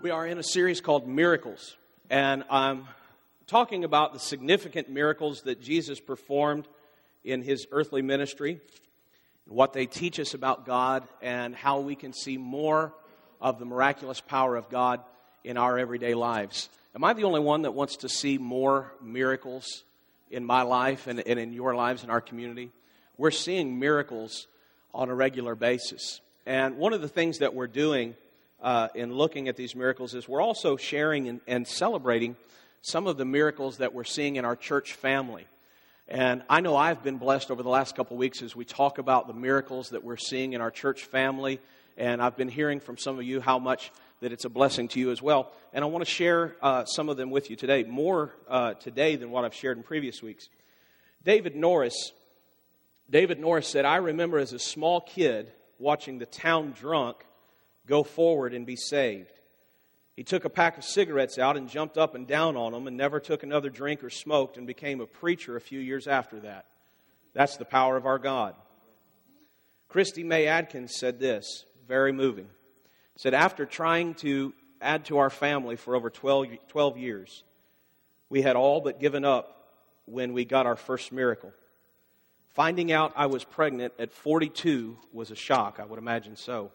We are in a series called Miracles, and I'm talking about the significant miracles that Jesus performed in His earthly ministry, what they teach us about God, and how we can see more of the miraculous power of God in our everyday lives. Am I the only one that wants to see more miracles in my life and in your lives, in our community? We're seeing miracles on a regular basis. And one of the things that we're doing in looking at these miracles is we're also sharing and celebrating some of the miracles that we're seeing in our church family. And I know I've been blessed over the last couple of weeks as we talk about the miracles that we're seeing in our church family. And I've been hearing from some of you how much that it's a blessing to you as well. And I want to share some of them with you today, more today than what I've shared in previous weeks. David Norris said, "I remember as a small kid watching the town drunk go forward and be saved. He took a pack of cigarettes out and jumped up and down on them and never took another drink or smoked and became a preacher a few years after that. That's the power of our God." Christy May Adkins said this, very moving. Said, "After trying to add to our family for over 12 years, we had all but given up when we got our first miracle. Finding out I was pregnant at 42 was a shock, I would imagine so.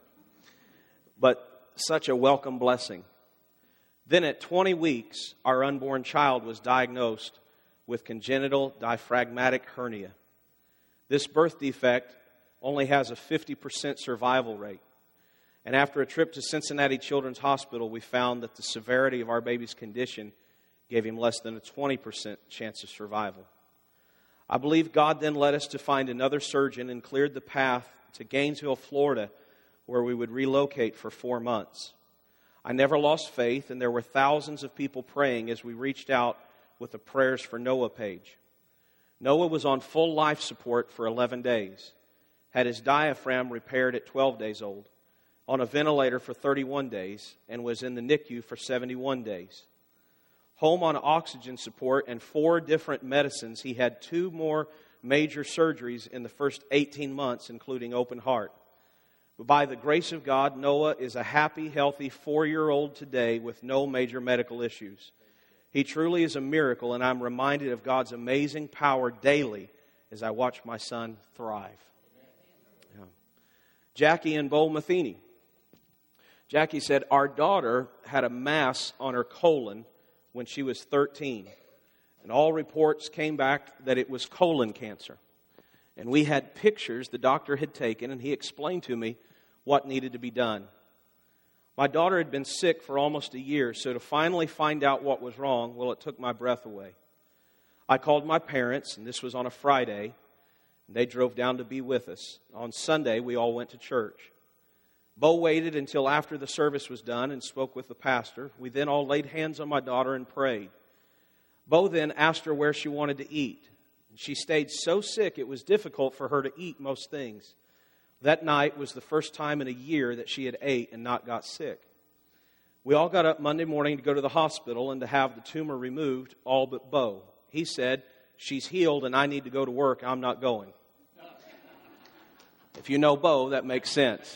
But such a welcome blessing. Then at 20 weeks, our unborn child was diagnosed with congenital diaphragmatic hernia. This birth defect only has a 50% survival rate. And after a trip to Cincinnati Children's Hospital, we found that the severity of our baby's condition gave him less than a 20% chance of survival. I believe God then led us to find another surgeon and cleared the path to Gainesville, Florida, where we would relocate for 4 months. I never lost faith, and there were thousands of people praying as we reached out with the Prayers for Noah page. Noah was on full life support for 11 days, had his diaphragm repaired at 12 days old, on a ventilator for 31 days, and was in the NICU for 71 days. Home on oxygen support and 4 different medicines. He had 2 more major surgeries in the first 18 months, including open heart. But by the grace of God, Noah is a happy, healthy 4-year-old today with no major medical issues. He truly is a miracle, and I'm reminded of God's amazing power daily as I watch my son thrive." Yeah. Jackie and Bowl Matheny. Jackie said, "Our daughter had a mass on her colon when she was 13, and all reports came back that it was colon cancer. And we had pictures the doctor had taken, and he explained to me what needed to be done. My daughter had been sick for almost a year, so to finally find out what was wrong, well, it took my breath away. I called my parents, and this was on a Friday, and they drove down to be with us. On Sunday, we all went to church. Bo waited until after the service was done and spoke with the pastor. We then all laid hands on my daughter and prayed. Bo then asked her where she wanted to eat. She stayed so sick it was difficult for her to eat most things. That night was the first time in a year that she had ate and not got sick. We all got up Monday morning to go to the hospital and to have the tumor removed, all but Bo. He said, 'She's healed and I need to go to work. I'm not going.' If you know Bo, that makes sense.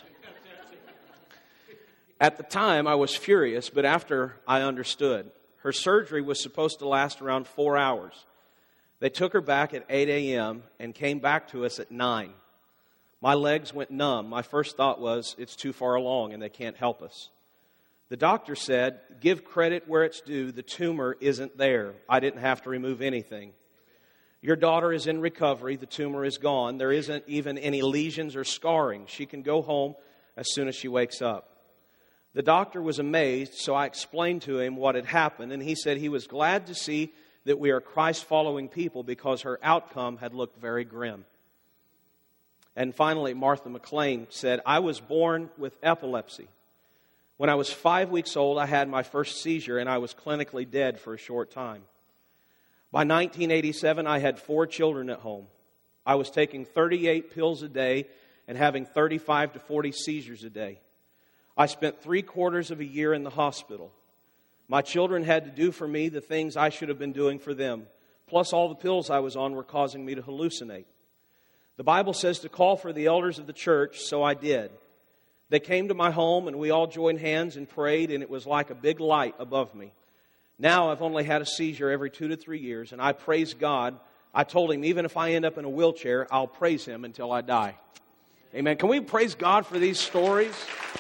At the time, I was furious, but after I understood. Her surgery was supposed to last around 4 hours. They took her back at 8 a.m. and came back to us at 9. My legs went numb. My first thought was, it's too far along and they can't help us. The doctor said, 'Give credit where it's due. The tumor isn't there. I didn't have to remove anything. Your daughter is in recovery. The tumor is gone. There isn't even any lesions or scarring. She can go home as soon as she wakes up.' The doctor was amazed, so I explained to him what had happened, and he said he was glad to see that we are Christ-following people because her outcome had looked very grim. And finally, Martha McLean said, 'I was born with epilepsy. When I was 5 weeks old, I had my first seizure, and I was clinically dead for a short time. By 1987, I had 4 children at home. I was taking 38 pills a day and having 35 to 40 seizures a day. I spent 3/4 of a year in the hospital. My children had to do for me the things I should have been doing for them. Plus all the pills I was on were causing me to hallucinate. The Bible says to call for the elders of the church, so I did. They came to my home, and we all joined hands and prayed, and it was like a big light above me. Now I've only had a seizure every 2 to 3 years, and I praise God. I told him, even if I end up in a wheelchair, I'll praise him until I die. Amen. Can we praise God for these stories?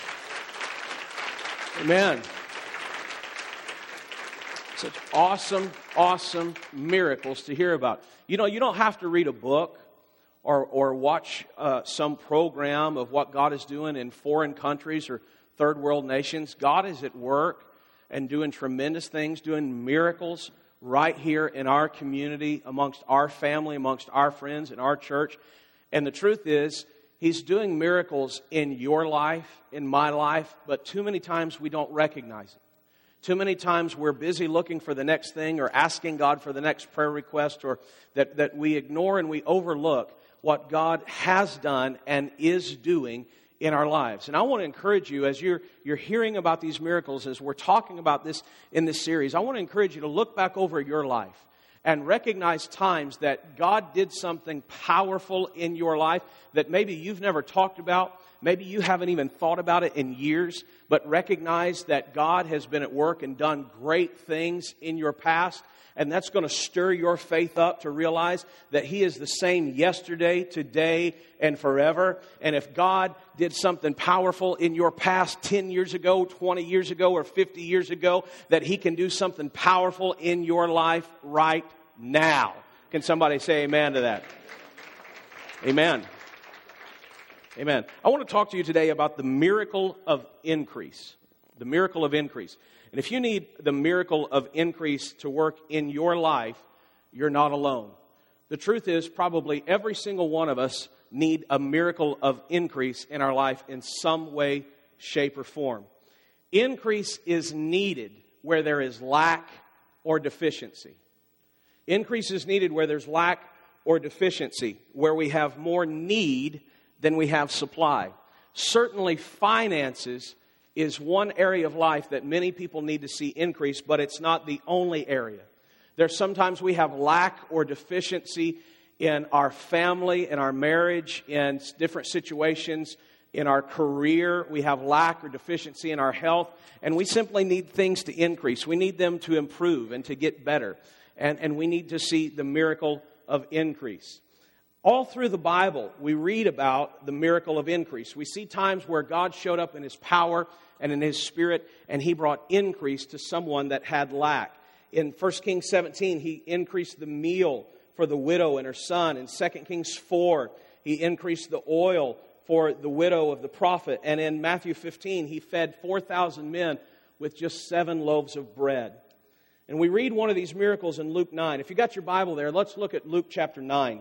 Amen. Such awesome, awesome miracles to hear about. You know, you don't have to read a book or watch some program of what God is doing in foreign countries or third world nations. God is at work and doing tremendous things, doing miracles right here in our community, amongst our family, amongst our friends, in our church. And the truth is, He's doing miracles in your life, in my life, but too many times we don't recognize it. Too many times we're busy looking for the next thing or asking God for the next prayer request, or that we ignore and we overlook what God has done and is doing in our lives. And I want to encourage you, as you're hearing about these miracles, as we're talking about this in this series, I want to encourage you to look back over your life and recognize times that God did something powerful in your life that maybe you've never talked about, maybe you haven't even thought about it in years, but recognize that God has been at work and done great things in your past. And that's going to stir your faith up to realize that He is the same yesterday, today, and forever. And if God did something powerful in your past 10 years ago, 20 years ago, or 50 years ago, that He can do something powerful in your life right now. Can somebody say amen to that? Amen. Amen. I want to talk to you today about the miracle of increase. The miracle of increase. And if you need the miracle of increase to work in your life, you're not alone. The truth is, probably every single one of us need a miracle of increase in our life in some way, shape, or form. Increase is needed where there is lack or deficiency. Increase is needed where there's lack or deficiency, where we have more need than we have supply. Certainly, finances is one area of life that many people need to see increase, but it's not the only area. There's sometimes we have lack or deficiency in our family, in our marriage, in different situations, in our career. We have lack or deficiency in our health, and we simply need things to increase. We need them to improve and to get better, and we need to see the miracle of increase. All through the Bible, we read about the miracle of increase. We see times where God showed up in His power and in His Spirit, and He brought increase to someone that had lack. In 1 Kings 17, He increased the meal for the widow and her son. In 2 Kings 4, He increased the oil for the widow of the prophet. And in Matthew 15, He fed 4,000 men with just 7 loaves of bread. And we read one of these miracles in Luke 9. If you got your Bible there, let's look at Luke chapter 9.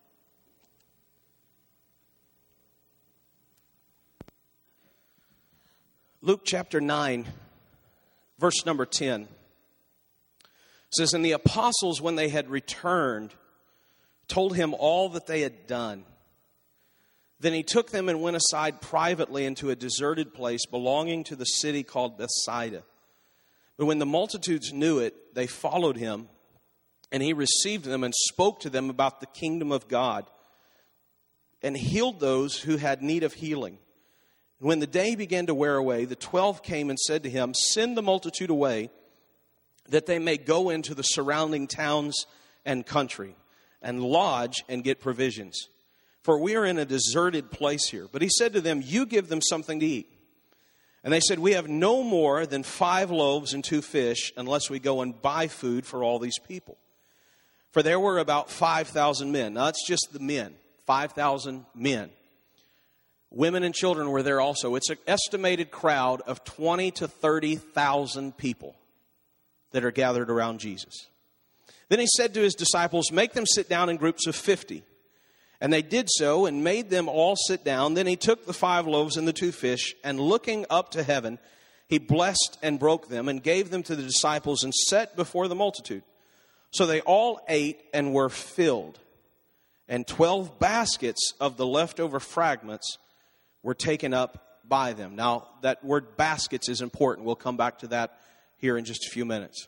Luke chapter 9, verse number 10, says, "And the apostles, when they had returned, told Him all that they had done. Then He took them and went aside privately into a deserted place belonging to the city called Bethsaida. But when the multitudes knew it, they followed Him, and He received them and spoke to them about the kingdom of God, and healed those who had need of healing. When the day began to wear away, the 12 came and said to Him, 'Send the multitude away, that they may go into the surrounding towns and country, and lodge and get provisions. For we are in a deserted place here.' But He said to them, 'You give them something to eat.' And they said, 'We have no more than 5 loaves and 2 fish, unless we go and buy food for all these people.' For there were about 5,000 men. Now, that's just the men, 5,000 men. Women and children were there also. It's an estimated crowd of 20 to 30,000 people that are gathered around Jesus. Then He said to His disciples, 'Make them sit down in groups of 50. And they did so and made them all sit down. Then He took the 5 loaves and the 2 fish, and looking up to heaven, He blessed and broke them and gave them to the disciples and set before the multitude. So they all ate and were filled. And 12 baskets of the leftover fragments were taken up by them.'" Now, that word baskets is important. We'll come back to that here in just a few minutes.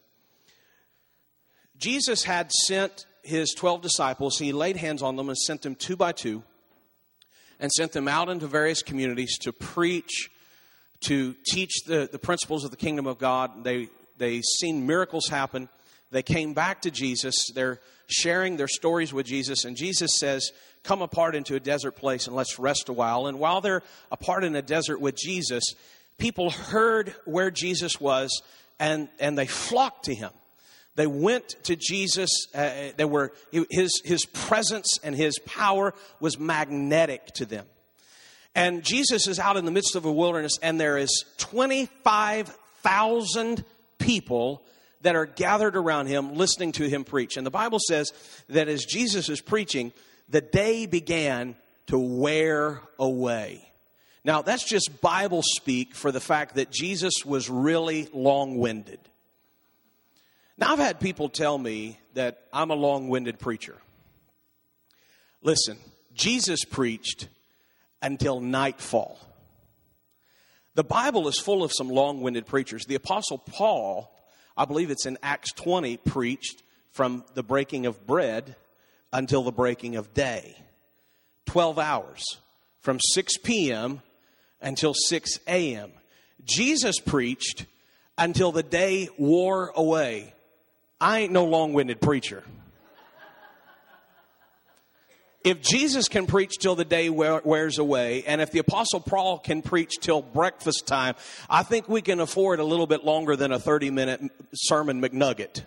Jesus had sent His 12 disciples. He laid hands on them and sent them 2 by 2. and sent them out into various communities to preach, to teach the principles of the kingdom of God. They seen miracles happen. They came back to Jesus. They're sharing their stories with Jesus. And Jesus says, come apart into a desert place and let's rest a while. And while they're apart in a desert with Jesus, people heard where Jesus was and they flocked to him. They went to Jesus. His presence and his power was magnetic to them. And Jesus is out in the midst of a wilderness, and there is 25,000 people that are gathered around him, listening to him preach. And the Bible says that as Jesus is preaching, the day began to wear away. Now, that's just Bible speak for the fact that Jesus was really long-winded. Now, I've had people tell me that I'm a long-winded preacher. Listen, Jesus preached until nightfall. The Bible is full of some long-winded preachers. The Apostle Paul, I believe it's in Acts 20, preached from the breaking of bread until the breaking of day. 12 hours. From 6 p.m. until 6 a.m. Jesus preached until the day wore away. I ain't no long-winded preacher. If Jesus can preach till the day wears away, and if the Apostle Paul can preach till breakfast time, I think we can afford a little bit longer than a 30-minute sermon McNugget.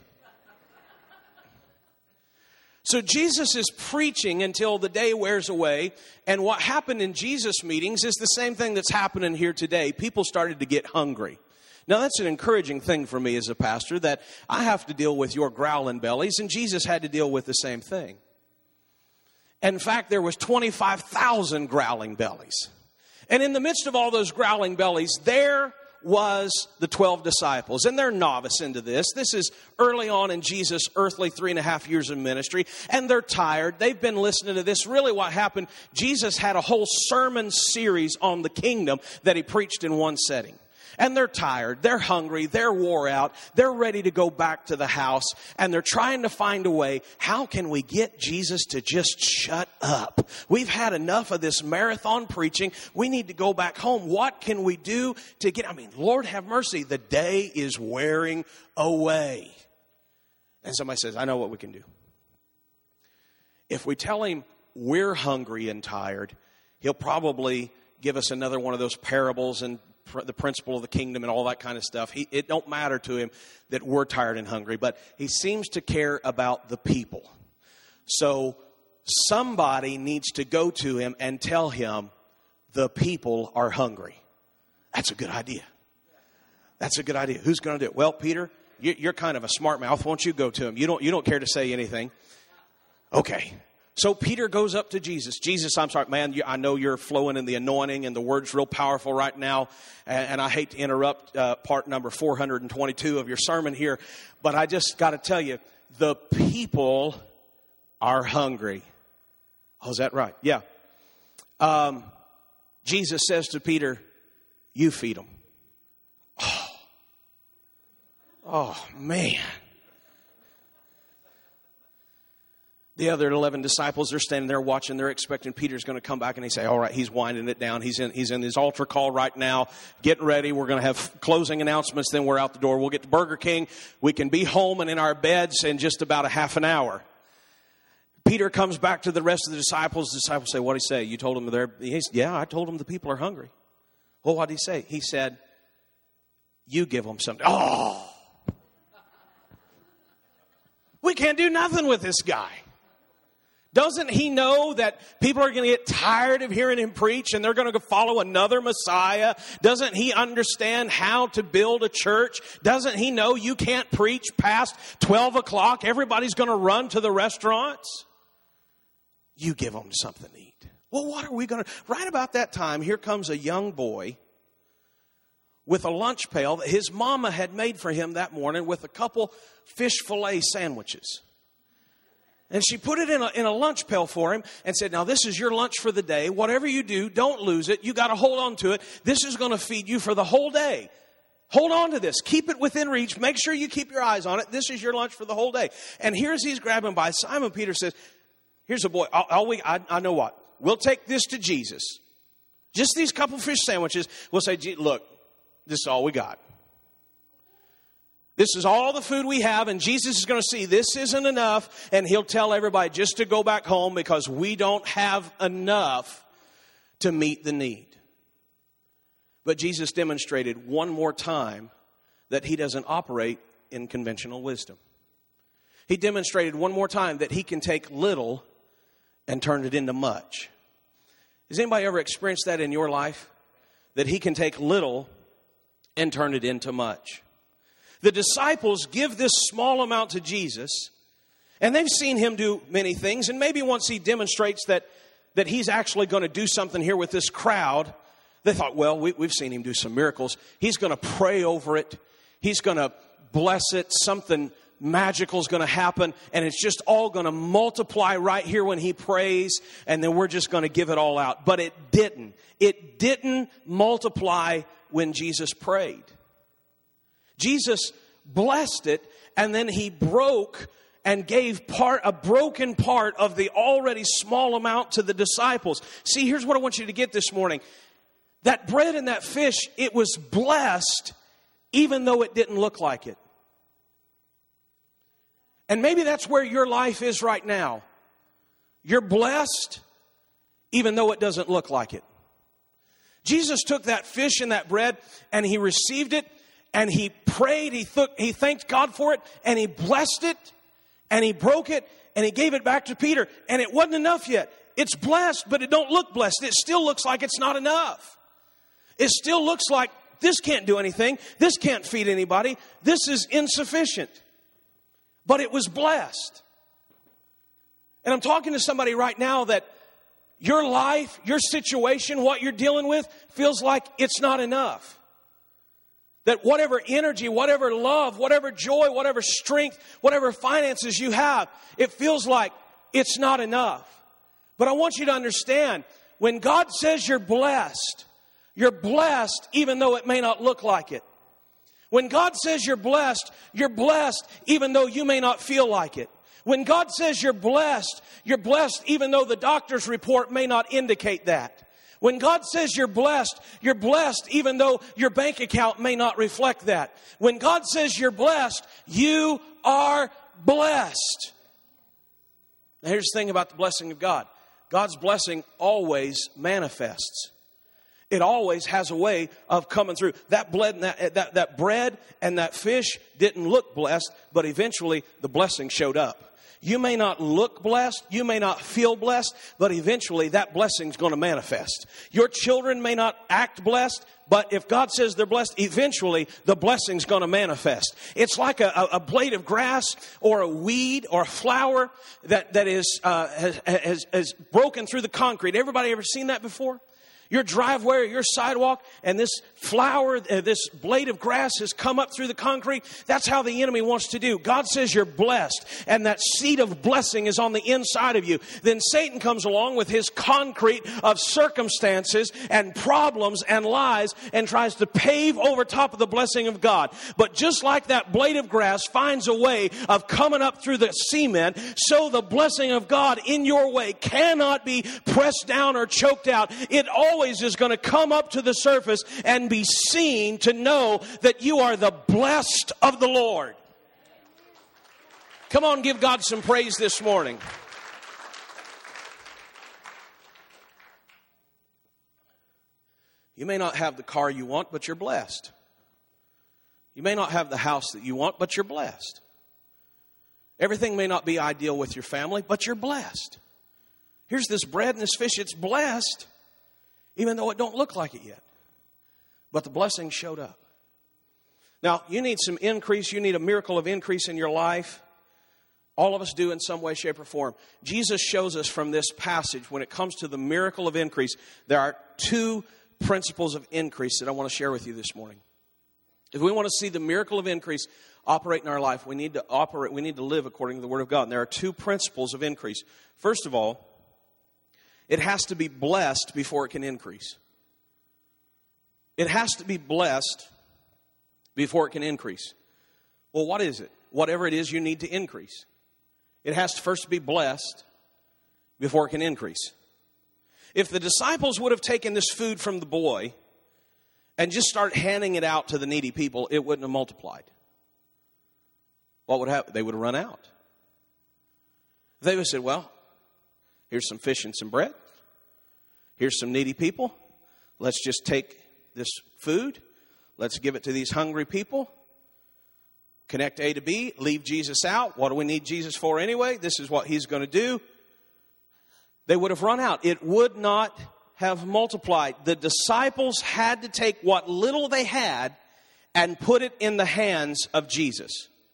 So Jesus is preaching until the day wears away, and what happened in Jesus' meetings is the same thing that's happening here today. People started to get hungry. Now, that's an encouraging thing for me as a pastor, that I have to deal with your growling bellies, and Jesus had to deal with the same thing. In fact, there was 25,000 growling bellies. And in the midst of all those growling bellies, there was the 12 disciples. And they're novice into this. This is early on in Jesus' earthly 3.5 years of ministry. And they're tired. They've been listening to this. Really what happened, Jesus had a whole sermon series on the kingdom that he preached in one setting. And they're tired, they're hungry, they're wore out, they're ready to go back to the house, and they're trying to find a way, how can we get Jesus to just shut up? We've had enough of this marathon preaching. We need to go back home. What can we do to get, Lord have mercy, the day is wearing away. And somebody says, I know what we can do. If we tell him we're hungry and tired, he'll probably give us another one of those parables and the principle of the kingdom and all that kind of stuff. It don't matter to him that we're tired and hungry, but he seems to care about the people. So somebody needs to go to him and tell him the people are hungry. That's a good idea. That's a good idea. Who's going to do it? Well, Peter, you're kind of a smart mouth. Won't you go to him? You don't care to say anything. Okay. So Peter goes up to Jesus. Jesus, I'm sorry, man, I know you're flowing in the anointing and the word's real powerful right now. And I hate to interrupt part number 422 of your sermon here. But I just got to tell you, the people are hungry. Oh, is that right? Yeah. Jesus says to Peter, you feed them. Oh, man. The other 11 disciples, they're standing there watching. They're expecting Peter's going to come back and he say, all right, he's winding it down. He's in his altar call right now, getting ready. We're going to have closing announcements. Then we're out the door. We'll get to Burger King. We can be home and in our beds in just about a half an hour. Peter comes back to the rest of the disciples. The disciples say, what did he say? You told him yeah, I told him the people are hungry. Well, what did he say? He said, you give them something. Oh, we can't do nothing with this guy. Doesn't he know that people are going to get tired of hearing him preach and they're going to go follow another Messiah? Doesn't he understand how to build a church? Doesn't he know you can't preach past 12 o'clock? Everybody's going to run to the restaurants. You give them something to eat. Well, what are we going to... Right about that time, here comes a young boy with a lunch pail that his mama had made for him that morning with a couple fish fillet sandwiches. And she put it in a lunch pail for him and said, now this is your lunch for the day. Whatever you do, don't lose it. You got to hold on to it. This is going to feed you for the whole day. Hold on to this. Keep it within reach. Make sure you keep your eyes on it. This is your lunch for the whole day. And here's he's grabbing by. Simon Peter says, here's a boy. I know what. we'll take this to Jesus. Just these couple fish sandwiches. We'll say, look, this is all we got. This is all the food we have, and Jesus is going to see this isn't enough, and he'll tell everybody just to go back home because we don't have enough to meet the need. But Jesus demonstrated one more time that he doesn't operate in conventional wisdom. He demonstrated one more time that he can take little and turn it into much. Has anybody ever experienced that in your life? That he can take little and turn it into much. The disciples give this small amount to Jesus, and they've seen him do many things. And maybe once he demonstrates that he's actually going to do something here with this crowd, they thought, well, we've seen him do some miracles. He's going to pray over it. He's going to bless it. Something magical is going to happen, and it's just all going to multiply right here when he prays, and then we're just going to give it all out. But it didn't. It didn't multiply when Jesus prayed. Jesus blessed it, and then he broke and gave a broken part of the already small amount to the disciples. See, here's what I want you to get this morning. That bread and that fish, it was blessed even though it didn't look like it. And maybe that's where your life is right now. You're blessed even though it doesn't look like it. Jesus took that fish and that bread and he received it and he prayed, he thanked God for it, and he blessed it, and he broke it, and he gave it back to Peter. And it wasn't enough yet. It's blessed, but it don't look blessed. It still looks like it's not enough. It still looks like this can't do anything. This can't feed anybody. This is insufficient. But it was blessed. And I'm talking to somebody right now that your life, your situation, what you're dealing with feels like it's not enough. That whatever energy, whatever love, whatever joy, whatever strength, whatever finances you have, it feels like it's not enough. But I want you to understand, when God says you're blessed even though it may not look like it. When God says you're blessed even though you may not feel like it. When God says you're blessed even though the doctor's report may not indicate that. When God says you're blessed even though your bank account may not reflect that. When God says you're blessed, you are blessed. Now here's the thing about the blessing of God. God's blessing always manifests. It always has a way of coming through. That bread and that fish didn't look blessed, but eventually the blessing showed up. You may not look blessed, you may not feel blessed, but eventually that blessing's going to manifest. Your children may not act blessed, but if God says they're blessed, eventually the blessing's going to manifest. It's like a blade of grass or a weed or a flower that has broken through the concrete. Everybody ever seen that before? Your driveway or your sidewalk, and this flower, this blade of grass has come up through the concrete. That's how the enemy wants to do. God says you're blessed, and that seed of blessing is on the inside of you. Then Satan comes along with his concrete of circumstances and problems and lies and tries to pave over top of the blessing of God. But just like that blade of grass finds a way of coming up through the cement, so the blessing of God in your way cannot be pressed down or choked out. It always is going to come up to the surface and be seen to know that you are the blessed of the Lord. Come on, give God some praise this morning. You may not have the car you want, but you're blessed. You may not have the house that you want, but you're blessed. Everything may not be ideal with your family, but you're blessed. Here's this bread and this fish, it's blessed, even though it don't look like it yet. But the blessing showed up. Now, you need some increase. You need a miracle of increase in your life. All of us do in some way, shape, or form. Jesus shows us from this passage, when it comes to the miracle of increase, there are two principles of increase that I want to share with you this morning. If we want to see the miracle of increase operate in our life, we need to live according to the Word of God. And there are two principles of increase. First of all, it has to be blessed before it can increase. It has to be blessed before it can increase. Well, what is it? Whatever it is you need to increase. It has to first be blessed before it can increase. If the disciples would have taken this food from the boy and just started handing it out to the needy people, it wouldn't have multiplied. What would happen? They would have run out. They would have said, well, here's some fish and some bread. Here's some needy people. Let's just take this food. Let's give it to these hungry people. Connect A to B. Leave Jesus out. What do we need Jesus for anyway? This is what he's going to do. They would have run out. It would not have multiplied. The disciples had to take what little they had and put it in the hands of Jesus.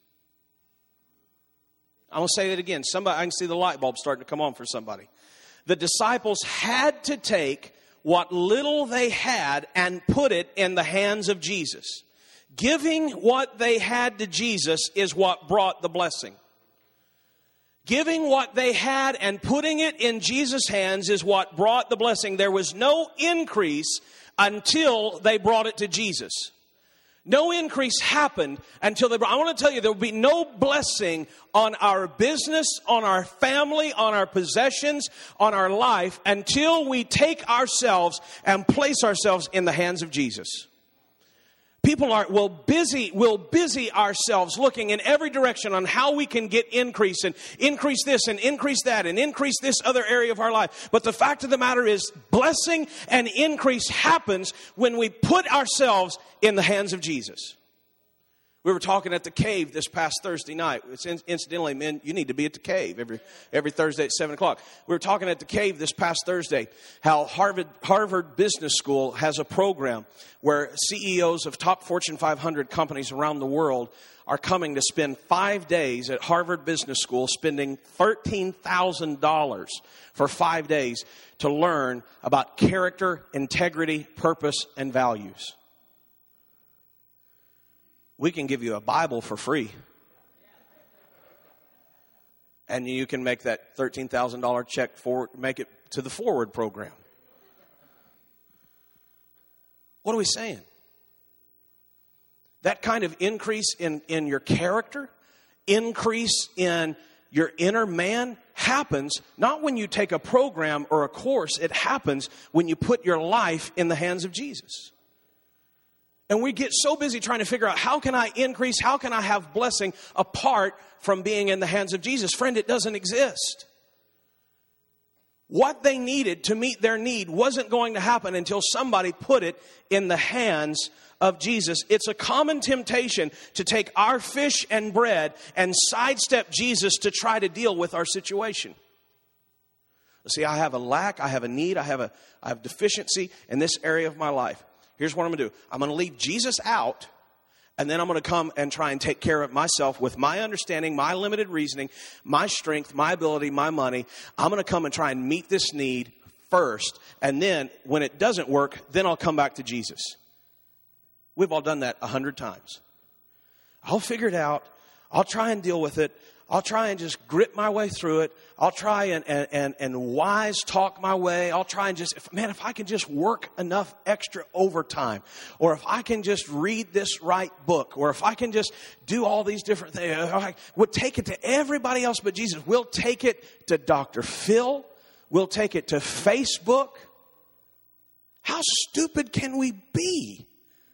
I'm going to say that again. I can see the light bulb starting to come on for somebody. The disciples had to take what little they had and put it in the hands of Jesus. Giving what they had to Jesus is what brought the blessing. Giving what they had and putting it in Jesus' hands is what brought the blessing. There was no increase until they brought it to Jesus. No increase happened until they brought. I want to tell you, there will be no blessing on our business, on our family, on our possessions, on our life until we take ourselves and place ourselves in the hands of Jesus. People will busy ourselves looking in every direction on how we can get increase and increase this and increase that and increase this other area of our life. But the fact of the matter is, blessing and increase happens when we put ourselves in the hands of Jesus. We were talking at the Cave this past Thursday night. Incidentally, men, you need to be at the Cave every Thursday at 7 o'clock. We were talking at the Cave this past Thursday how Harvard Business School has a program where CEOs of top Fortune 500 companies around the world are coming to spend 5 days at Harvard Business School, spending $13,000 for 5 days to learn about character, integrity, purpose, and values. We can give you a Bible for free. And you can make that $13,000 check make it to the Forward program. What are we saying? That kind of increase in your character, increase in your inner man happens not when you take a program or a course. It happens when you put your life in the hands of Jesus. And we get so busy trying to figure out, how can I increase? How can I have blessing apart from being in the hands of Jesus? Friend, it doesn't exist. What they needed to meet their need wasn't going to happen until somebody put it in the hands of Jesus. It's a common temptation to take our fish and bread and sidestep Jesus to try to deal with our situation. See, I have a lack, I have a need, I have deficiency in this area of my life. Here's what I'm going to do. I'm going to leave Jesus out, and then I'm going to come and try and take care of it myself with my understanding, my limited reasoning, my strength, my ability, my money. I'm going to come and try and meet this need first, and then when it doesn't work, then I'll come back to Jesus. We've all done that 100 times. I'll figure it out. I'll try and deal with it. I'll try and just grit my way through it. I'll try and wise talk my way. I'll try and if I can just work enough extra overtime, or if I can just read this right book, or if I can just do all these different things, I would take it to everybody else but Jesus. We'll take it to Dr. Phil. We'll take it to Facebook. How stupid can we be?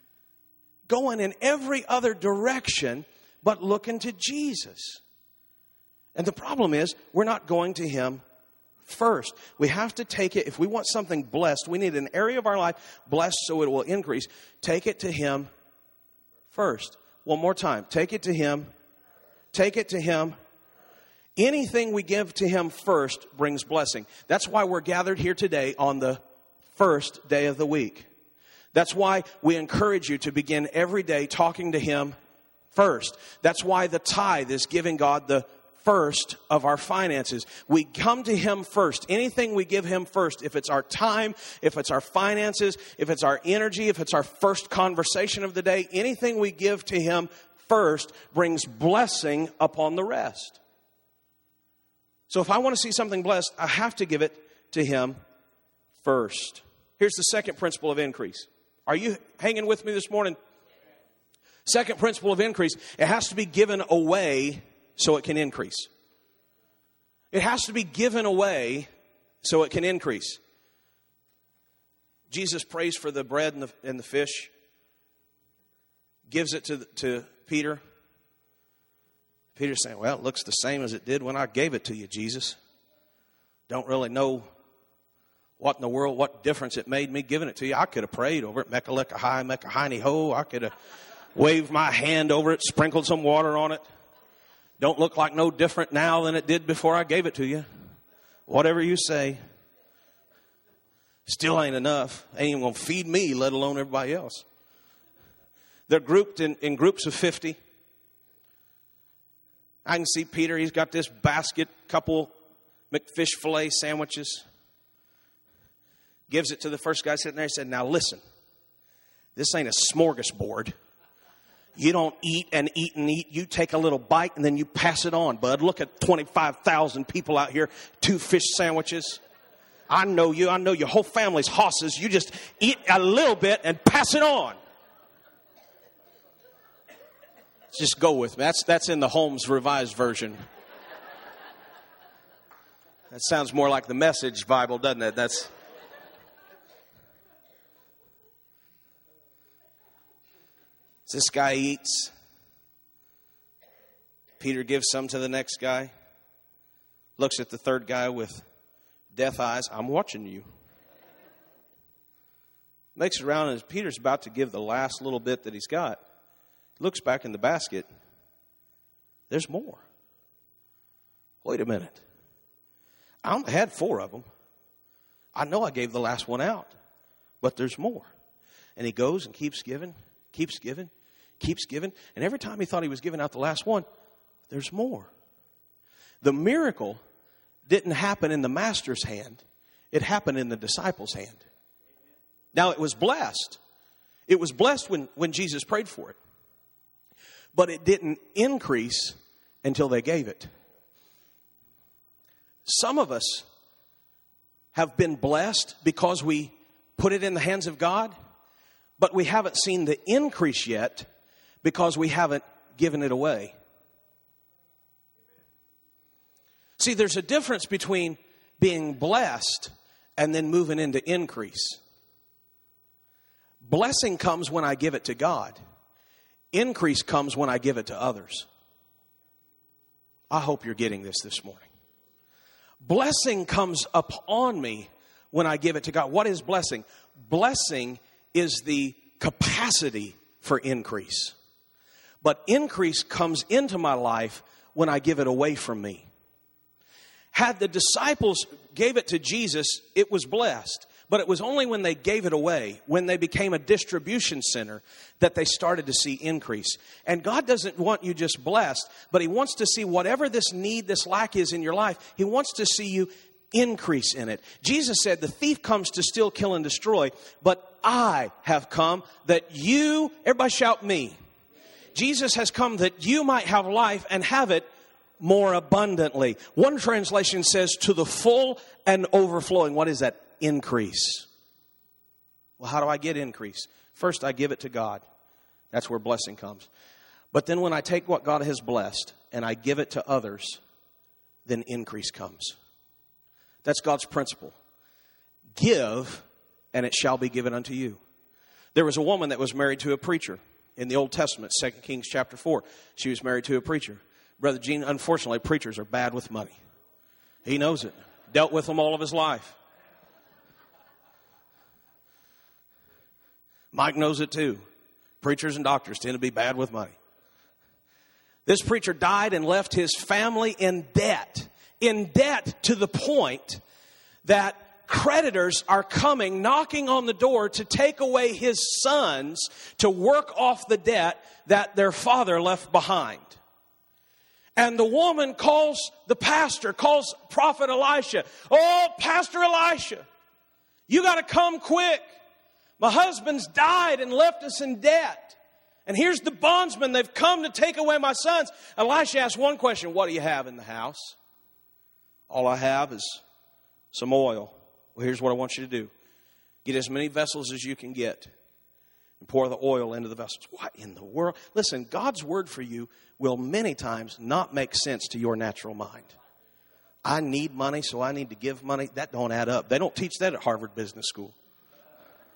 Going in every other direction but looking to Jesus. And the problem is, we're not going to Him first. We have to take it. If we want something blessed, we need an area of our life blessed so it will increase. Take it to Him first. One more time. Take it to Him. Take it to Him. Anything we give to Him first brings blessing. That's why we're gathered here today on the first day of the week. That's why we encourage you to begin every day talking to Him first. That's why the tithe is giving God the first of our finances. We come to Him first. Anything we give Him first, if it's our time, if it's our finances, if it's our energy, if it's our first conversation of the day, anything we give to Him first brings blessing upon the rest. So if I want to see something blessed, I have to give it to Him first. Here's the second principle of increase. Are you hanging with me this morning? Second principle of increase, it has to be given away so it can increase. It has to be given away so it can increase. Jesus prays for the bread and the fish, gives it to Peter. Peter's saying, well, it looks the same as it did when I gave it to you, Jesus. Don't really know what in the world, what difference it made me giving it to you. I could have prayed over it, Mecca-lecca-hi, Mecca-hiney-ho. I could have waved my hand over it, sprinkled some water on it. Don't look like no different now than it did before I gave it to you. Whatever you say. Still ain't enough. Ain't even going to feed me, let alone everybody else. They're grouped in groups of 50. I can see Peter, he's got this basket, couple McFish fillet sandwiches. Gives it to the first guy sitting there. He said, now listen, this ain't a smorgasbord. You don't eat and eat and eat. You take a little bite and then you pass it on, bud. Look at 25,000 people out here, 2 fish sandwiches. I know you. I know your whole family's hosses. You just eat a little bit and pass it on. Just go with me. That's in the Holmes Revised Version. That sounds more like the Message Bible, doesn't it? This guy eats. Peter gives some to the next guy. Looks at the third guy with death eyes. I'm watching you. Makes it around as Peter's about to give the last little bit that he's got. Looks back in the basket. There's more. Wait a minute. I only had 4 of them. I know I gave the last one out, but there's more. And he goes and keeps giving, keeps giving, keeps giving. And every time he thought he was giving out the last one, there's more. The miracle didn't happen in the master's hand. It happened in the disciples' hand. Now, it was blessed. It was blessed when Jesus prayed for it. But it didn't increase until they gave it. Some of us have been blessed because we put it in the hands of God, but we haven't seen the increase yet because we haven't given it away. See, there's a difference between being blessed and then moving into increase. Blessing comes when I give it to God. Increase comes when I give it to others. I hope you're getting this morning. Blessing comes upon me when I give it to God. What is blessing? Blessing is the capacity for increase. But increase comes into my life when I give it away from me. Had the disciples gave it to Jesus, it was blessed. But it was only when they gave it away, when they became a distribution center, that they started to see increase. And God doesn't want you just blessed, but He wants to see whatever this need, this lack is in your life, He wants to see you increase in it. Jesus said, the thief comes to steal, kill, and destroy, but I have come that you, everybody shout me. Jesus has come that you might have life and have it more abundantly. One translation says to the full and overflowing. What is that? Increase. Well, how do I get increase? First, I give it to God. That's where blessing comes. But then when I take what God has blessed and I give it to others, then increase comes. That's God's principle. Give, and it shall be given unto you. There was a woman that was married to a preacher in the Old Testament, 2 Kings chapter 4. She was married to a preacher. Brother Gene, unfortunately, preachers are bad with money. He knows it. Dealt with them all of his life. Mike knows it too. Preachers and doctors tend to be bad with money. This preacher died and left his family in debt to the point that creditors are coming, knocking on the door to take away his sons to work off the debt that their father left behind. And the woman calls Prophet Elisha. Oh, Pastor Elisha, you got to come quick. My husband's died and left us in debt. And here's the bondsmen. They've come to take away my sons. Elisha asked one question. What do you have in the house? All I have is some oil. Well, here's what I want you to do. Get as many vessels as you can get and pour the oil into the vessels. What in the world? Listen, God's word for you will many times not make sense to your natural mind. I need money, so I need to give money. That don't add up. They don't teach that at Harvard Business School.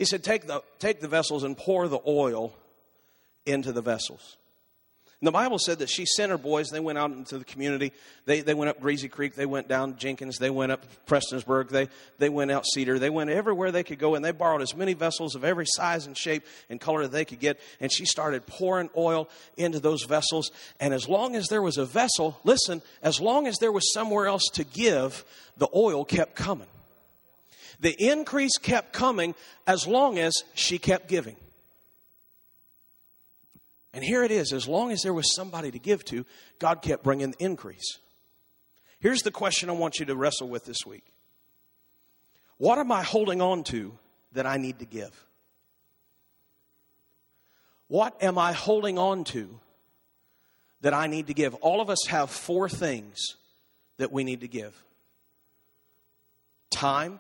He said, take the vessels and pour the oil into the vessels. And the Bible said that she sent her boys. They went out into the community. They went up Greasy Creek. They went down Jenkins. They went up Prestonsburg. They went out Cedar. They went everywhere they could go, and they borrowed as many vessels of every size and shape and color that they could get. And she started pouring oil into those vessels. And as long as there was a vessel, listen, as long as there was somewhere else to give, the oil kept coming. The increase kept coming as long as she kept giving. And here it is, as long as there was somebody to give to, God kept bringing the increase. Here's the question I want you to wrestle with this week. What am I holding on to that I need to give? What am I holding on to that I need to give? All of us have 4 things that we need to give. Time.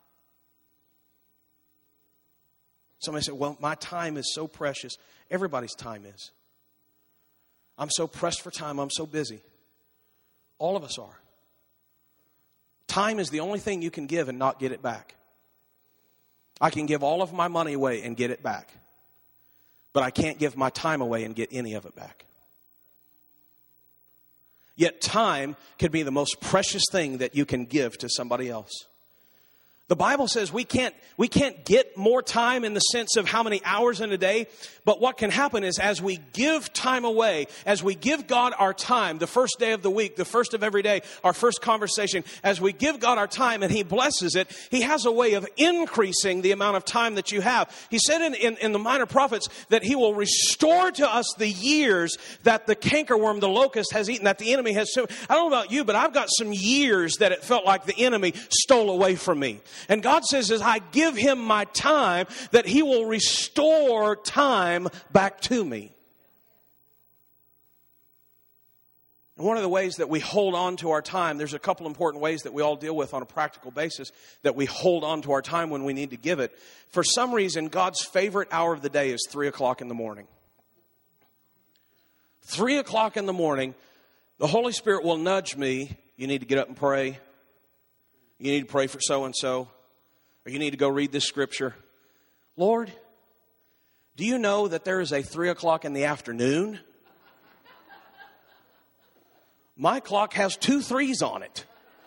Somebody said, well, my time is so precious. Everybody's time is. I'm so pressed for time. I'm so busy. All of us are. Time is the only thing you can give and not get it back. I can give all of my money away and get it back. But I can't give my time away and get any of it back. Yet time can be the most precious thing that you can give to somebody else. The Bible says we can't get more time in the sense of how many hours in a day. But what can happen is as we give time away, as we give God our time, the first day of the week, the first of every day, our first conversation, as we give God our time and He blesses it, He has a way of increasing the amount of time that you have. He said in the Minor Prophets that He will restore to us the years that the cankerworm, the locust, has eaten, that the enemy has. I don't know about you, but I've got some years that it felt like the enemy stole away from me. And God says, as I give Him my time, that He will restore time back to me. And one of the ways that we hold on to our time, there's a couple important ways that we all deal with on a practical basis, that we hold on to our time when we need to give it. For some reason, God's favorite hour of the day is 3 o'clock in the morning. 3 o'clock in the morning, the Holy Spirit will nudge me. You need to get up and pray. You need to pray for so-and-so. Or you need to go read this scripture. Lord, do you know that there is a 3 o'clock in the afternoon? My clock has 2 3s on it.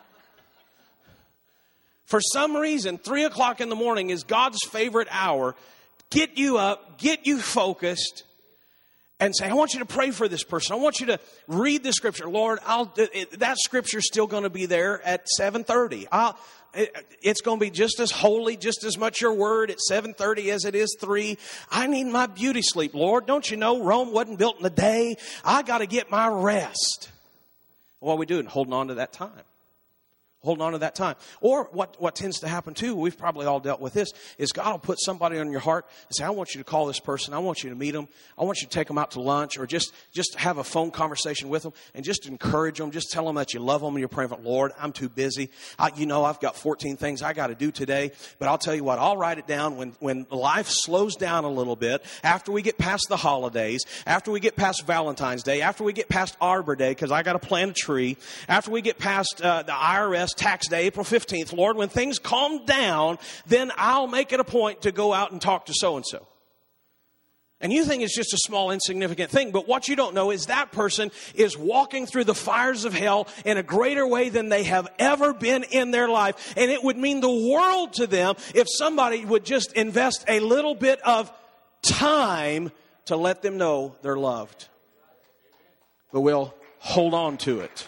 For some reason, 3 o'clock in the morning is God's favorite hour. Get you up, get you focused, and say, I want you to pray for this person. I want you to read the scripture. Lord, that scripture's still going to be there at 7:30. It's going to be just as holy, just as much your word at 7:30 as it is 3. I need my beauty sleep. Lord, don't you know Rome wasn't built in a day? I got to get my rest. What are we doing? Holding on to that time. Holding on to that time. Or what tends to happen too, we've probably all dealt with this, is God will put somebody on your heart and say, I want you to call this person. I want you to meet them. I want you to take them out to lunch, or just have a phone conversation with them and just encourage them. Just tell them that you love them and you're praying for, Lord, I'm too busy. I've got 14 things I got to do today. But I'll tell you what, I'll write it down when life slows down a little bit, after we get past the holidays, after we get past Valentine's Day, after we get past Arbor Day, because I got to plant a tree, after we get past the IRS tax day, April 15th, Lord, when things calm down, then I'll make it a point to go out and talk to so-and-so. And you think it's just a small, insignificant thing, but what you don't know is that person is walking through the fires of hell in a greater way than they have ever been in their life. And it would mean the world to them if somebody would just invest a little bit of time to let them know they're loved. But we'll hold on to it.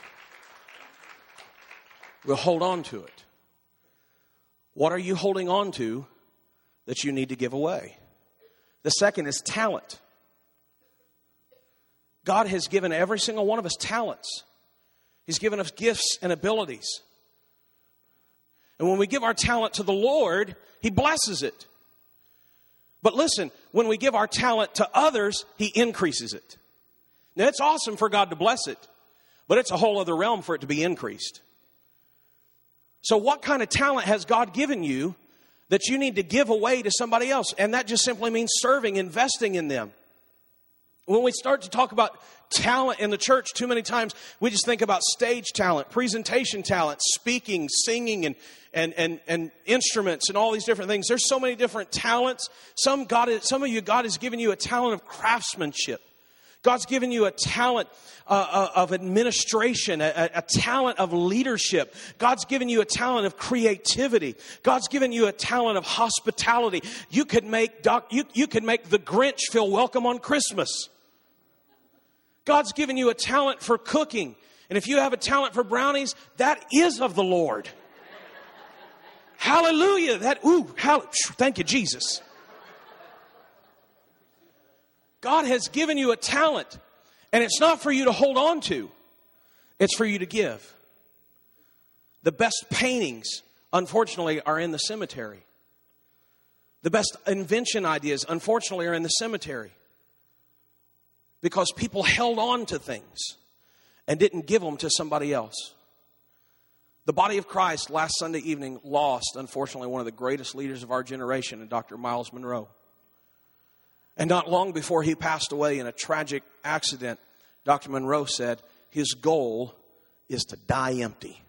We'll hold on to it. What are you holding on to that you need to give away? The second is talent. God has given every single one of us talents. He's given us gifts and abilities. And when we give our talent to the Lord, He blesses it. But listen, when we give our talent to others, He increases it. Now, it's awesome for God to bless it, but it's a whole other realm for it to be increased. So what kind of talent has God given you that you need to give away to somebody else? And that just simply means serving, investing in them. When we start to talk about talent in the church, too many times we just think about stage talent, presentation talent, speaking, singing, and instruments and all these different things. There's so many different talents. Some of you, God has given you a talent of craftsmanship. God's given you a talent of administration, a talent of leadership. God's given you a talent of creativity. God's given you a talent of hospitality. You could make the Grinch feel welcome on Christmas. God's given you a talent for cooking. And if you have a talent for brownies, that is of the Lord. Hallelujah. Thank you, Jesus. God has given you a talent, and it's not for you to hold on to. It's for you to give. The best paintings, unfortunately, are in the cemetery. The best invention ideas, unfortunately, are in the cemetery. Because people held on to things and didn't give them to somebody else. The body of Christ last Sunday evening lost, unfortunately, one of the greatest leaders of our generation, Dr. Miles Monroe. And not long before he passed away in a tragic accident, Dr. Monroe said his goal is to die empty.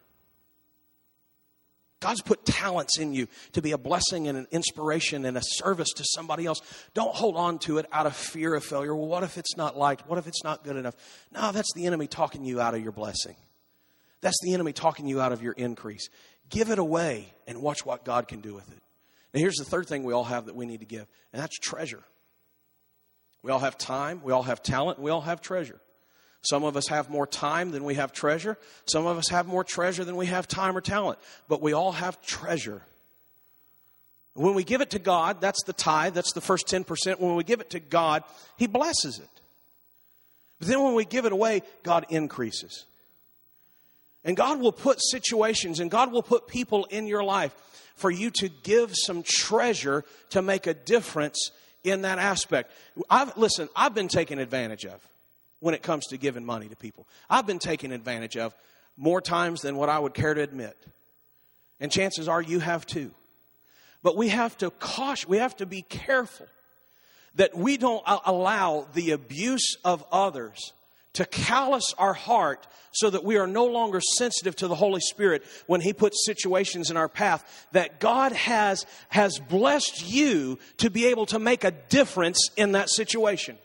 God's put talents in you to be a blessing and an inspiration and a service to somebody else. Don't hold on to it out of fear of failure. Well, what if it's not liked? What if it's not good enough? No, that's the enemy talking you out of your blessing. That's the enemy talking you out of your increase. Give it away and watch what God can do with it. Now, here's the third thing we all have that we need to give, and that's treasure. We all have time, we all have talent, we all have treasure. Some of us have more time than we have treasure. Some of us have more treasure than we have time or talent. But we all have treasure. When we give it to God, that's the tithe, that's the first 10%. When we give it to God, He blesses it. But then when we give it away, God increases. And God will put situations and God will put people in your life for you to give some treasure to make a difference in that aspect. I've been taken advantage of when it comes to giving money to people. I've been taken advantage of more times than what I would care to admit. And chances are you have too. But we have to caution, we have to be careful that we don't allow the abuse of others to callous our heart so that we are no longer sensitive to the Holy Spirit when He puts situations in our path that God has blessed you to be able to make a difference in that situation.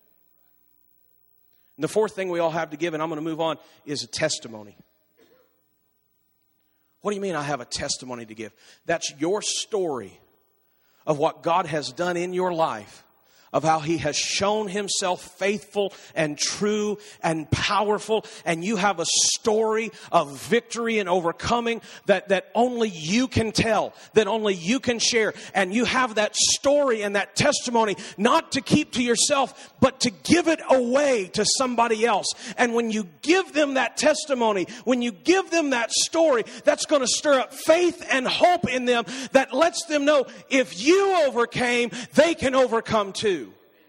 And the fourth thing we all have to give, and I'm going to move on, is a testimony. What do you mean I have a testimony to give? That's your story of what God has done in your life, of how He has shown Himself faithful and true and powerful. And you have a story of victory and overcoming that only you can tell, that only you can share. And you have that story and that testimony not to keep to yourself, but to give it away to somebody else. And when you give them that testimony, when you give them that story, that's going to stir up faith and hope in them that lets them know if you overcame, they can overcome too.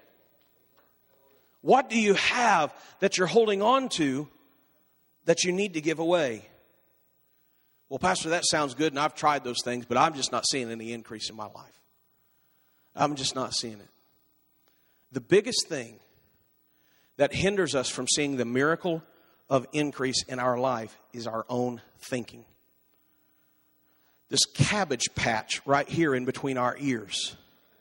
What do you have that you're holding on to that you need to give away? Well, Pastor, that sounds good, and I've tried those things, but I'm just not seeing any increase in my life. I'm just not seeing it. The biggest thing that hinders us from seeing the miracle of increase in our life is our own thinking. This cabbage patch right here in between our ears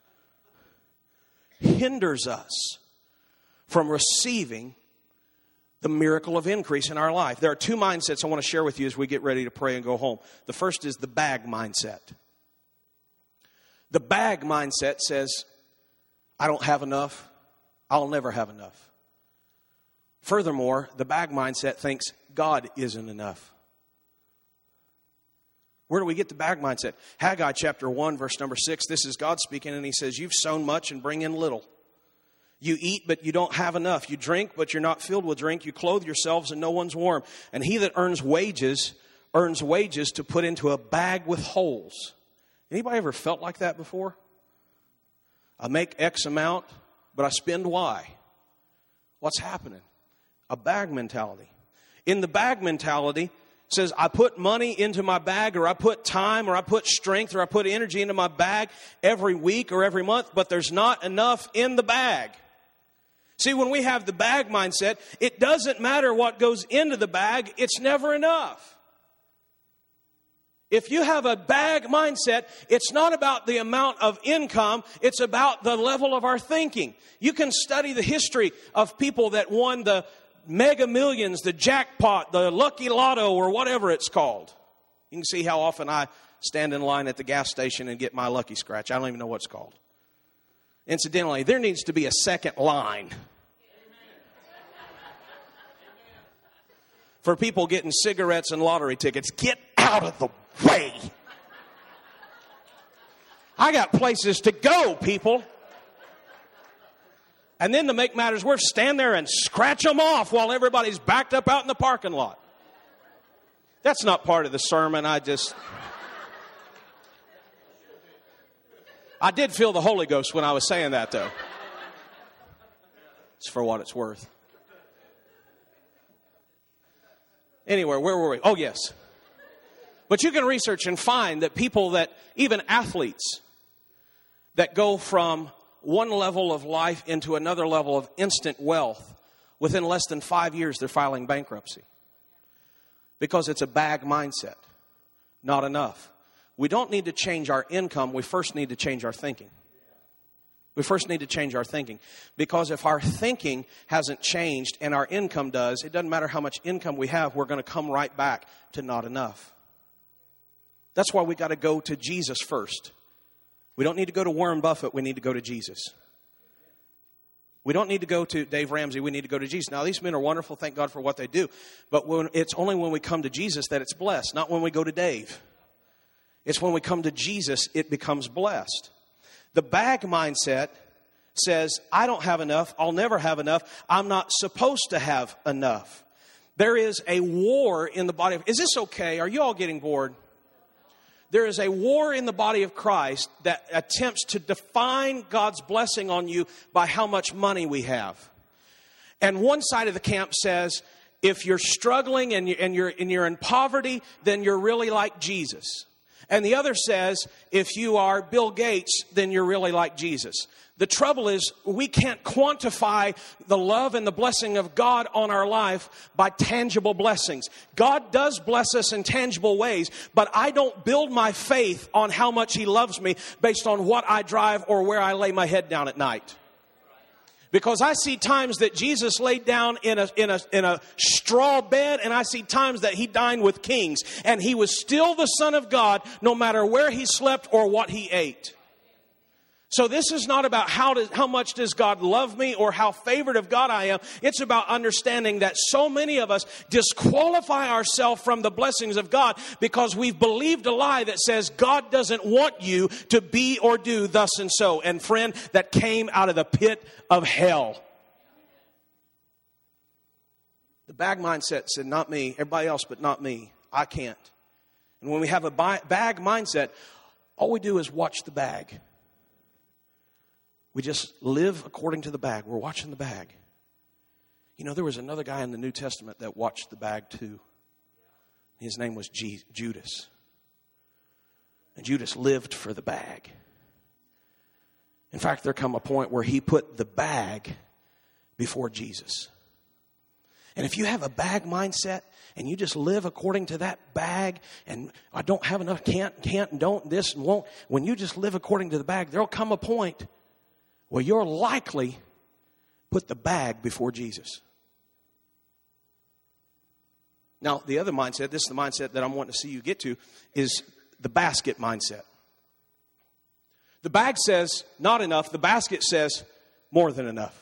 hinders us from receiving the miracle of increase in our life. There are two mindsets I want to share with you as we get ready to pray and go home. The first is the bag mindset. The bag mindset says, I don't have enough. I'll never have enough. Furthermore, the bag mindset thinks God isn't enough. Where do we get the bag mindset? Haggai chapter 1, verse number 6. This is God speaking, and He says, you've sown much and bring in little. You eat, but you don't have enough. You drink, but you're not filled with drink. You clothe yourselves, and no one's warm. And he that earns wages to put into a bag with holes. Anybody ever felt like that before? I make X amount, but I spend Y. What's happening? A bag mentality. In the bag mentality, it says I put money into my bag, or I put time, or I put strength, or I put energy into my bag every week or every month, but there's not enough in the bag. See, when we have the bag mindset, it doesn't matter what goes into the bag, it's never enough. If you have a bag mindset, it's not about the amount of income, it's about the level of our thinking. You can study the history of people that won the Mega Millions, the jackpot, the Lucky Lotto, or whatever it's called. You can see how often I stand in line at the gas station and get my Lucky Scratch. I don't even know what it's called. Incidentally, there needs to be a second line for people getting cigarettes and lottery tickets. Get out of the way. I got places to go, people. And then to make matters worse, stand there and scratch them off while everybody's backed up out in the parking lot. That's not part of the sermon. I did feel the Holy Ghost when I was saying that, though. It's for what it's worth. Anyway, where were we? Oh, yes. But you can research and find that people that, even athletes, that go from one level of life into another level of instant wealth, within less than 5 years, they're filing bankruptcy. Because it's a bag mindset. Not enough. We don't need to change our income. We first need to change our thinking. We first need to change our thinking. Because if our thinking hasn't changed and our income does, it doesn't matter how much income we have, we're going to come right back to not enough. That's why we got to go to Jesus first. We don't need to go to Warren Buffett. We need to go to Jesus. We don't need to go to Dave Ramsey. We need to go to Jesus. Now, these men are wonderful. Thank God for what they do. But it's only when we come to Jesus that it's blessed, not when we go to Dave. It's when we come to Jesus, it becomes blessed. The bag mindset says, I don't have enough. I'll never have enough. I'm not supposed to have enough. There is a war in the body of... Is this okay? Are you all getting bored? There is a war in the body of Christ that attempts to define God's blessing on you by how much money we have. And one side of the camp says, if you're struggling and you're in poverty, then you're really like Jesus. And the other says, if you are Bill Gates, then you're really like Jesus. The trouble is, we can't quantify the love and the blessing of God on our life by tangible blessings. God does bless us in tangible ways, but I don't build my faith on how much He loves me based on what I drive or where I lay my head down at night. Because I see times that Jesus laid down in a straw bed, and I see times that He dined with kings, and He was still the Son of God no matter where He slept or what He ate. So this is not about how much does God love me or how favored of God I am. It's about understanding that so many of us disqualify ourselves from the blessings of God because we've believed a lie that says God doesn't want you to be or do thus and so. And friend, that came out of the pit of hell. The bag mindset said, not me, everybody else, but not me. I can't. And when we have a bag mindset, all we do is watch the bag. We just live according to the bag. We're watching the bag. You know, there was another guy in the New Testament that watched the bag too. His name was Judas. And Judas lived for the bag. In fact, there come a point where he put the bag before Jesus. And if you have a bag mindset and you just live according to that bag and I don't have enough, can't, and don't, this and won't. When you just live according to the bag, there'll come a point well, you're likely put the bag before Jesus. Now, the other mindset, this is the mindset that I'm wanting to see you get to, is the basket mindset. The bag says not enough. The basket says more than enough.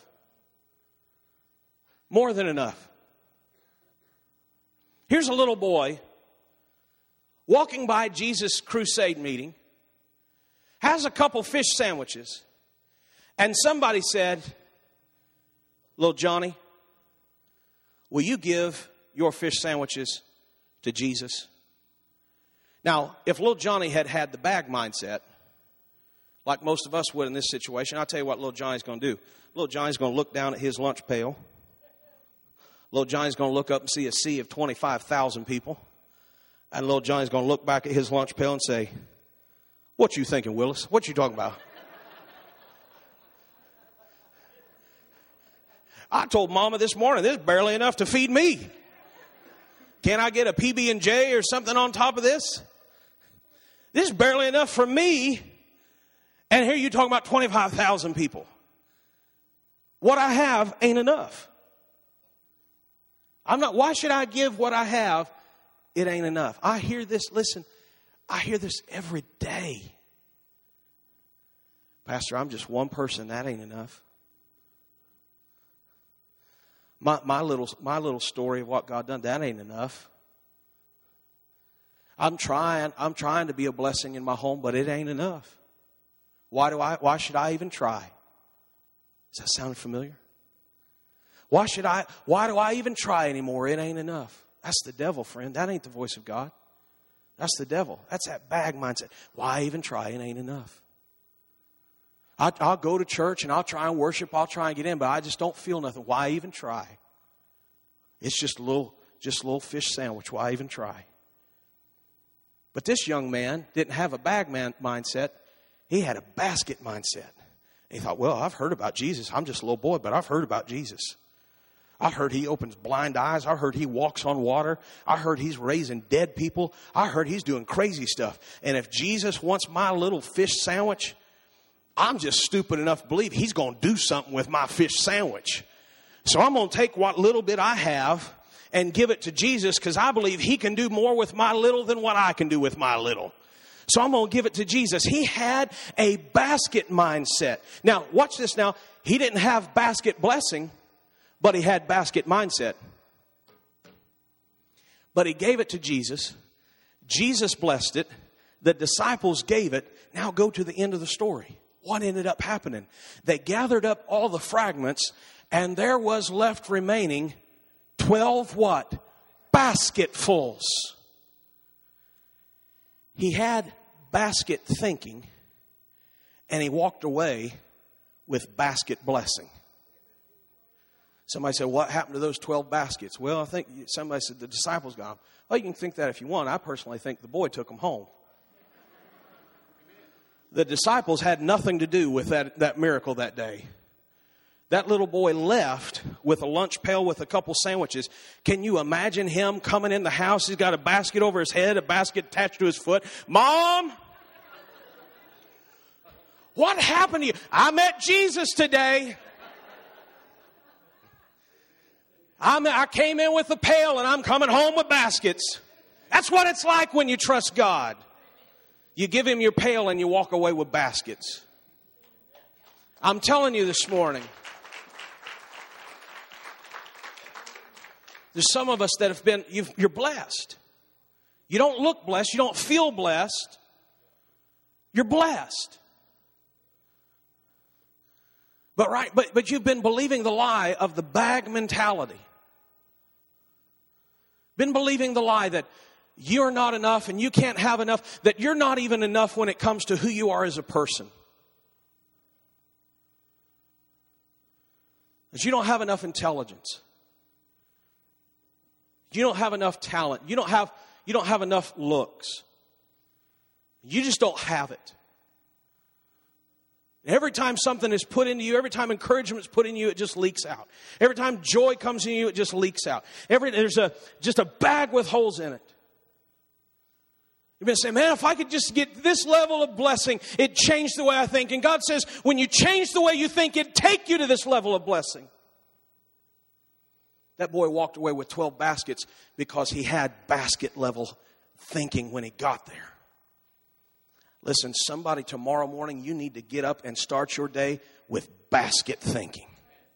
More than enough. Here's a little boy walking by Jesus' crusade meeting, has a couple fish sandwiches. And somebody said, little Johnny, will you give your fish sandwiches to Jesus? Now, if little Johnny had had the bag mindset, like most of us would in this situation, I'll tell you what little Johnny's going to do. Little Johnny's going to look down at his lunch pail. Little Johnny's going to look up and see a sea of 25,000 people. And little Johnny's going to look back at his lunch pail and say, what you thinking, Willis? What you talking about? I told Mama this morning, this is barely enough to feed me. Can I get a PB&J or something on top of this? This is barely enough for me. And here you talking about 25,000 people. What I have ain't enough. Why should I give what I have? It ain't enough. I hear this, listen, I hear this every day. Pastor, I'm just one person. That ain't enough. My little story of what God done, that ain't enough. I'm trying to be a blessing in my home, but it ain't enough. Why should I even try? Does that sound familiar? Why do I even try anymore? It ain't enough. That's the devil, friend. That ain't the voice of God. That's the devil. That's that bag mindset. Why even try? It ain't enough. I'll go to church and I'll try and worship. I'll try and get in, but I just don't feel nothing. Why even try? It's just a little fish sandwich. Why even try? But this young man didn't have a bag mindset. He had a basket mindset. He thought, well, I've heard about Jesus. I'm just a little boy, but I've heard about Jesus. I heard he opens blind eyes. I heard he walks on water. I heard he's raising dead people. I heard he's doing crazy stuff. And if Jesus wants my little fish sandwich, I'm just stupid enough to believe he's going to do something with my fish sandwich. So I'm going to take what little bit I have and give it to Jesus because I believe he can do more with my little than what I can do with my little. So I'm going to give it to Jesus. He had a basket mindset. Now, watch this now. He didn't have basket blessing, but he had basket mindset. But he gave it to Jesus. Jesus blessed it. The disciples gave it. Now go to the end of the story. What ended up happening? They gathered up all the fragments, and there was left remaining 12 what? Basketfuls. He had basket thinking, and he walked away with basket blessing. Somebody said, what happened to those 12 baskets? Well, I think somebody said the disciples got them. Well, you can think that if you want. I personally think the boy took them home. The disciples had nothing to do with that miracle that day. That little boy left with a lunch pail with a couple sandwiches. Can you imagine him coming in the house? He's got a basket over his head, a basket attached to his foot. Mom, what happened to you? I met Jesus today. I came in with a pail and I'm coming home with baskets. That's what it's like when you trust God. You give him your pail and you walk away with baskets. I'm telling you this morning. There's some of us that have been, you're blessed. You don't look blessed. You don't feel blessed. You're blessed. But you've been believing the lie of the bag mentality. Been believing the lie that you're not enough and you can't have enough, that you're not even enough when it comes to who you are as a person. That you don't have enough intelligence. You don't have enough talent. You don't have enough looks. You just don't have it. Every time something is put into you, every time encouragement is put in you, it just leaks out. Every time joy comes in you, it just leaks out. There's just a bag with holes in it. You've been saying, man, if I could just get this level of blessing, it'd change the way I think. And God says, when you change the way you think, it'd take you to this level of blessing. That boy walked away with 12 baskets because he had basket level thinking when he got there. Listen, somebody tomorrow morning, you need to get up and start your day with basket thinking.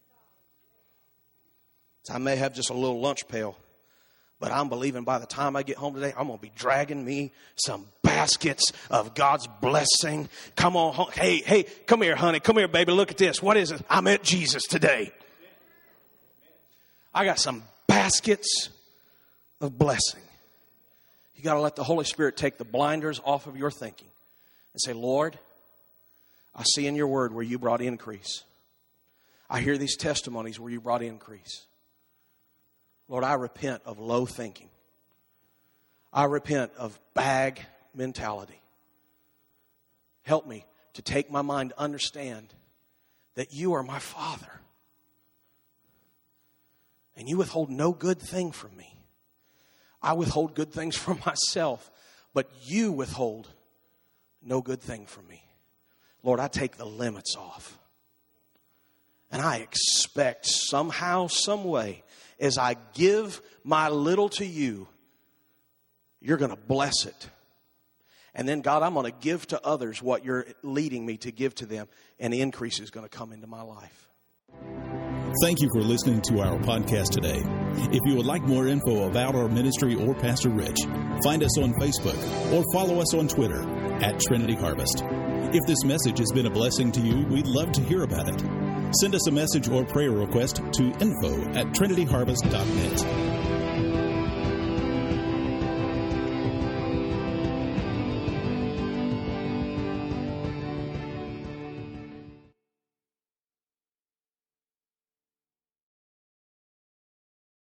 So I may have just a little lunch pail, but I'm believing by the time I get home today, I'm going to be dragging me some baskets of God's blessing. Come on. Hey, come here, honey. Come here, baby. Look at this. What is it? I met Jesus today. I got some baskets of blessing. You got to let the Holy Spirit take the blinders off of your thinking. And say, Lord, I see in your word where you brought increase. I hear these testimonies where you brought increase. Lord, I repent of low thinking. I repent of bag mentality. Help me to take my mind to understand that you are my Father. and you withhold no good thing from me. I withhold good things from myself, but you withhold no good thing from me. Lord, I take the limits off. And I expect somehow, some way, as I give my little to you, you're going to bless it. And then, God, I'm going to give to others what you're leading me to give to them. And the increase is going to come into my life. Thank you for listening to our podcast today. If you would like more info about our ministry or Pastor Rich, find us on Facebook or follow us on Twitter @Trinity Harvest. If this message has been a blessing to you, we'd love to hear about it. Send us a message or prayer request to info@trinityharvest.net.